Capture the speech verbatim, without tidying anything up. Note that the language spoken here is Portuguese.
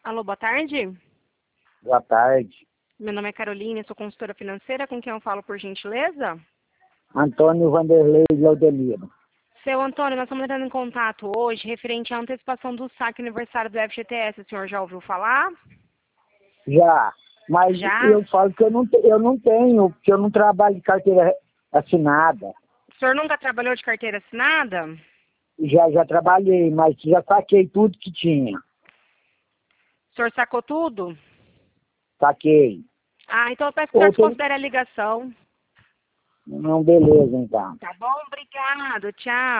Alô, boa tarde. Boa tarde. Meu nome é Carolina, sou consultora financeira. Com quem eu falo, por gentileza? Antônio Vanderlei Laudemiro. Seu Antônio, nós estamos entrando em contato hoje referente à antecipação do saque aniversário do F G T S. O senhor já ouviu falar? Já, mas Já? eu falo que eu não, te- eu não tenho, porque eu não trabalho de carteira assinada. O senhor nunca trabalhou de carteira assinada? Já, já trabalhei, mas já saquei tudo que tinha. O senhor sacou tudo? Saquei. Ah, então eu peço que o senhor Ou tem... desconsidere a ligação. Não, beleza, então. Tá bom? Obrigado. Tchau.